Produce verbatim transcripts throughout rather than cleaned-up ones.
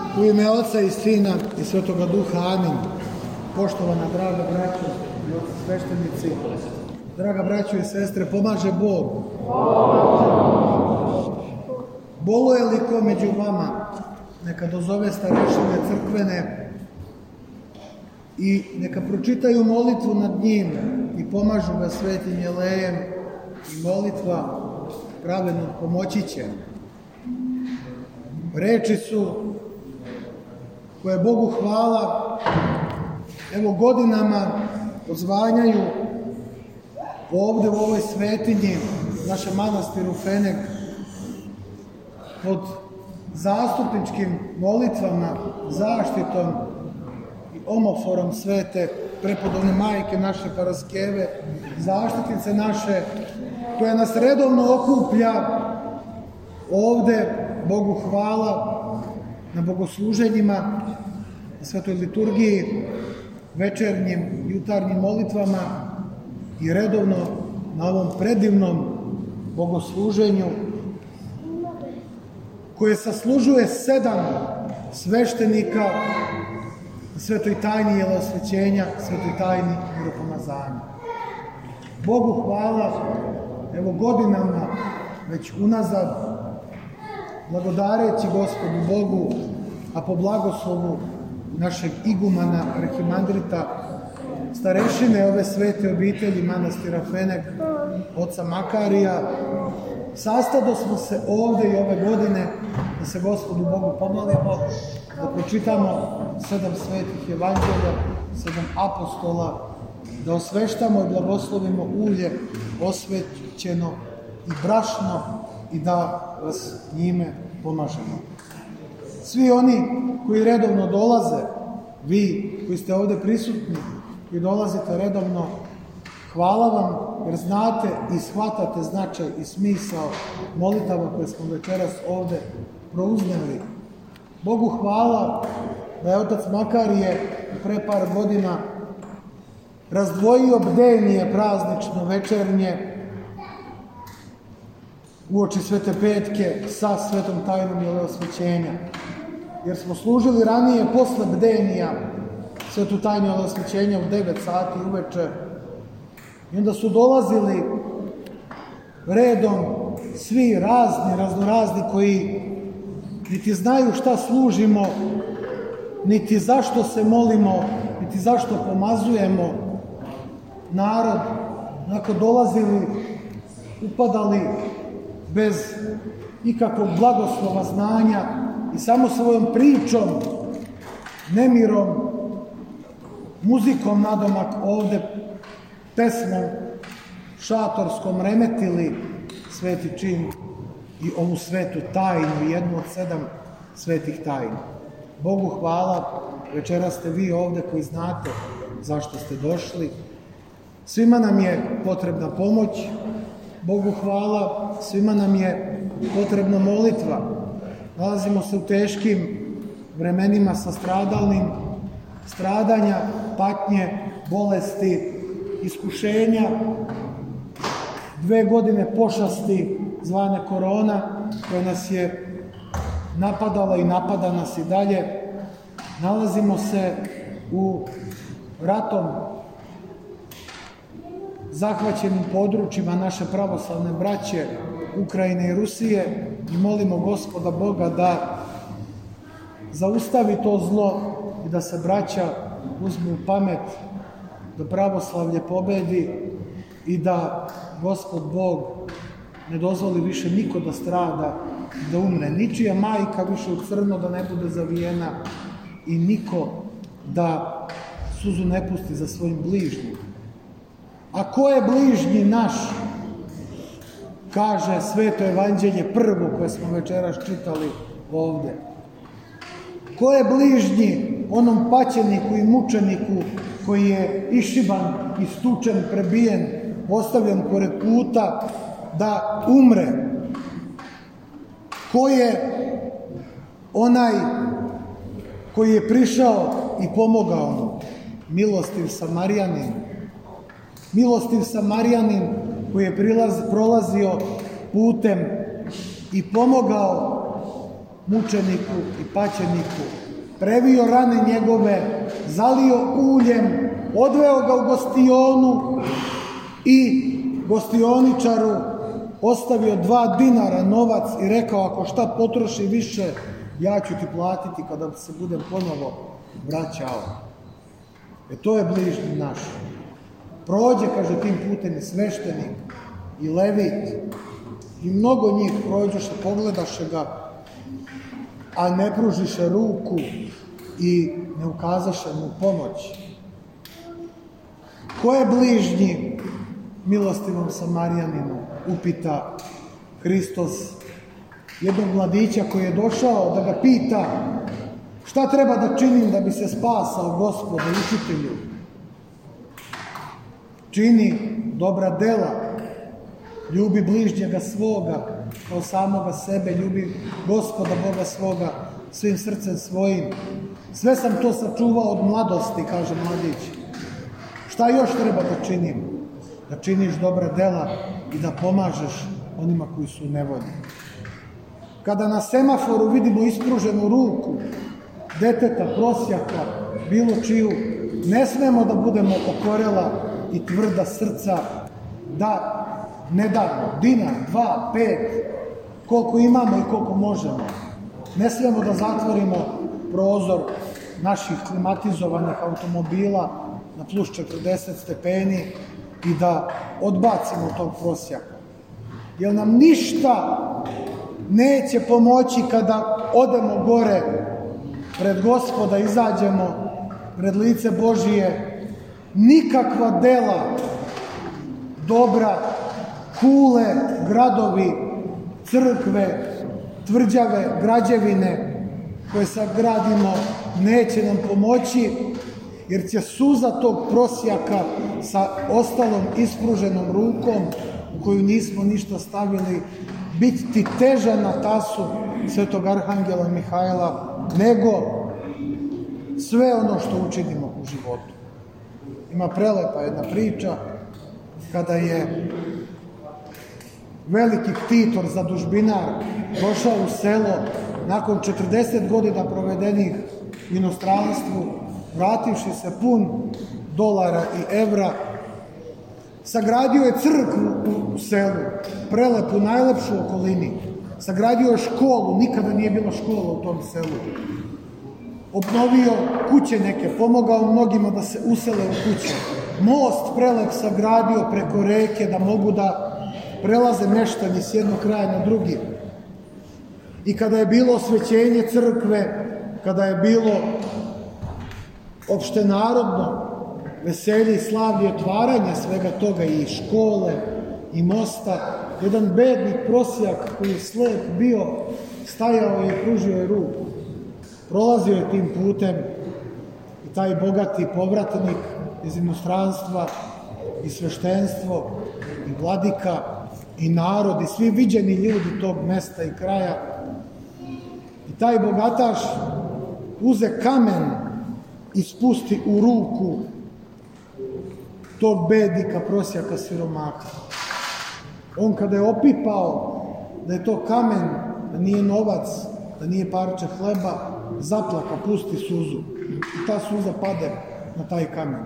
U ime Oca i Sina i Svetoga Duha, amin. Poštovana draga braćo i oci sveštenici, draga braćo i sestre, pomaže Bog. Boluje li ko među vama, neka dozove starešine crkvene i neka pročitaju molitvu nad njim i pomažu ga svetim jelejem i molitva pravedno pomoći će. Reči su koje Bogu hvala, evo godinama odzvanjaju ovdje u ovoj svetinji, našem manastiru Fenek, pod zastupničkim molitvama, zaštitom i omoforom svete prepodobne majke naše Paraskeve, zaštitnice naše, koja nas redovno okuplja ovdje, Bogu hvala, na bogosluženjima, na svetoj liturgiji, večernjim, jutarnjim molitvama i redovno na ovom predivnom bogosluženju koje saslužuje sedam sveštenika na svetoj tajni jelosvećenja, svetoj tajni miropomazanja. Bogu hvala, evo godinama već unazad, blagodareći Gospodu Bogu, a po blagoslovu našeg igumana, arhimandrita, starešine ove svete obitelji manastira Fenek, oca Makarija, sastado smo se ovdje i ove godine da se Gospodu Bogu pomolimo, da pročitamo sedam svetih evanđelja, sedam apostola, da osveštamo i blagoslovimo ulje osvećeno i brašno i da vas njime pomažemo. Svi oni koji redovno dolaze, vi koji ste ovdje prisutni i dolazite redovno, hvala vam jer znate i shvatate značaj i smisao molitava koje smo večeras ovdje prouzneli. Bogu hvala da je otac Makarije pre par godina razdvojio bdenije praznično večernje uoči Svete Petke sa svetom tajnom jelosvećenja. Jer smo služili ranije posle bdenija svetu tajnu jelosvećenja u devet sati uveče i onda su dolazili redom svi razni, raznorazni koji niti znaju šta služimo, niti zašto se molimo, niti zašto pomazujemo narod, onako dolazili, upadali bez ikakvog blagoslova znanja i samo svojom pričom, nemirom, muzikom nadomak ovde, pesmom šatorskom remetili sveti čin i ovu svetu tajnu, jednu od sedam svetih tajni. Bogu hvala, večera ste vi ovde koji znate zašto ste došli. Svima nam je potrebna pomoć, Bogu hvala, svima nam je potrebna molitva. Nalazimo se u teškim vremenima sa stradalnim, stradanja, patnje, bolesti, iskušenja, dve godine pošasti zvane korona, koja nas je napadala i napada nas i dalje. Nalazimo se u ratom zahvaćenim područjima naše pravoslavne braće Ukrajine i Rusije i molimo Gospoda Boga da zaustavi to zlo i da se braća uzmu pamet, da pravoslavlje pobedi i da Gospod Bog ne dozvoli više niko da strada i da umre. Ničija majka više u crno da ne bude zavijena i niko da suzu ne pusti za svojim bližnjim. A ko je bližnji naš? Kaže sveto evanđelje prvo koje smo večeras čitali ovdje. Ko je bližnji onom paćeniku i mučeniku koji je išiban, istučen, prebijen, ostavljen pored puta da umre? Ko je onaj koji je prišao i pomogao mu? Milostiv Samarijanin. Milostiv Samarijanin koji je prilaz, prolazio putem i pomogao mučeniku i paćeniku, previo rane njegove, zalio uljem, odveo ga u gostionu i gostioničaru ostavio dva dinara novac i rekao, ako šta potroši više, ja ću ti platiti kada se budem ponovo vraćao. E to je bližnji naš. Prođe, kaže, tim putem i sveštenik, i levit, i mnogo njih prođoše, pogledaše ga, a ne pružiše ruku i ne ukazaše mu pomoć. Ko je bližnji milostivom Samarijaninu? Upita Hristos jednog mladića koji je došao da ga pita šta treba da činim da bi se spasao, Gospode, učitelju. Čini dobra dela, ljubi bližnjega svoga kao samoga sebe, ljubi Gospoda Boga svoga svim srcem svojim. Sve sam to sačuvao od mladosti, kaže mladić. Šta još treba da činim? Da činiš dobra dela i da pomažeš onima koji su u nevolji. Kada na semaforu vidimo ispruženu ruku deteta, prosjaka, bilo čiju, ne smemo da budemo okorela i tvrda srca, da ne damo dinar, dva, pet, koliko imamo i koliko možemo. Ne smemo da zatvorimo prozor naših klimatizovanih automobila na plus četrdeset stepeni i da odbacimo tog prosjaka. Jer nam ništa neće pomoći kada odemo gore pred Gospoda, izađemo pred lice Božije. Nikakva dela dobra, kule, gradovi, crkve, tvrđave, građevine koje sad gradimo neće nam pomoći, jer će suza tog prosjaka sa ostalom ispruženom rukom u koju nismo ništa stavili biti teža na tasu svetog arhangela Mihajla nego sve ono što učinimo u životu. Ima prelepa jedna priča kada je veliki ktitor, zadužbinar, došao u selo nakon četrdeset godina provedenih u inostranstvu, vrativši se pun dolara i evra, sagradio je crkvu u selu, prelepu, najlepšu u okolini, sagradio je školu, nikada nije bila škola u tom selu, obnovio kuće neke, pomogao mnogima da se usele u kuće, most prelep sagradio preko reke da mogu da prelaze meštani s jednog kraja na drugi. I kada je bilo osvećenje crkve, kada je bilo opštenarodno veselje i slavlje, otvaranje svega toga i škole i mosta, jedan bednik prosjak koji je slep bio, stajao i pružio je ruku. Prolazio je tim putem i taj bogati povratnik iz inostranstva i sveštenstvo i vladika i narod i svi viđeni ljudi tog mesta i kraja. I taj bogataš uze kamen i spusti u ruku tog bednika, prosjaka, siromaha. On kada je opipao da je to kamen, da nije novac, da nije parče hleba, zaplaka, pusti suzu. I ta suza pade na taj kamen.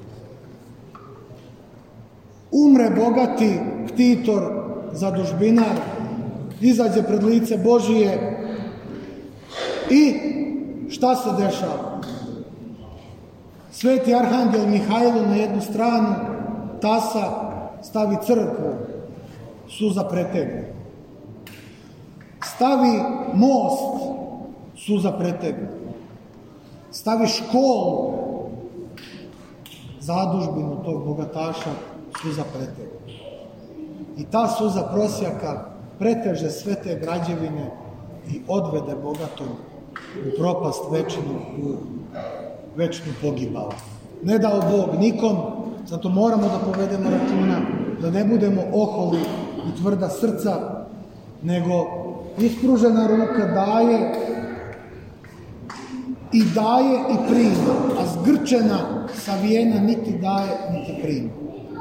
Umre bogati ktitor, zadužbinar, izađe pred lice Božije i šta se dešava? Sveti arhangel Mihajlo na jednu stranu tasa stavi crkvu, suza pretegne. Stavi most, suza pretegne. Stavi školu, zadužbinu tog bogataša, suza pretegne. I ta suza prosjaka preteže sve te građevine i odvede bogatom u propast večnu, u večnu pogibao. Ne dao Bog nikom, zato moramo da povedemo računa, da ne budemo oholi i tvrda srca, nego ispružena ruka daje i daje i prima, a zgrčena, savijena niti daje, niti prima.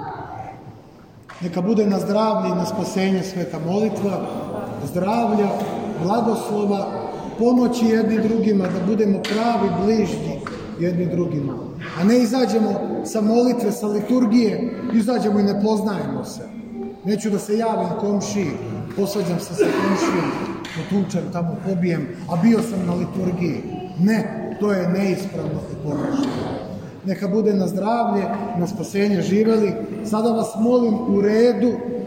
Neka bude na zdravlje i na spasenje sveta molitva, zdravlja, blagoslova pomoći jedni drugima, da budemo pravi bližnji jedni drugima. A ne izađemo sa molitve, sa liturgije, izađemo i ne poznajemo se. Neću da se javim komšiji, posvađam se sa komšijom, potučem, tamo pobijem, a bio sam na liturgiji. Ne, to je neispravno i pogrešno. Neka bude na zdravlje, na spasenje živeli. Sada vas molim u redu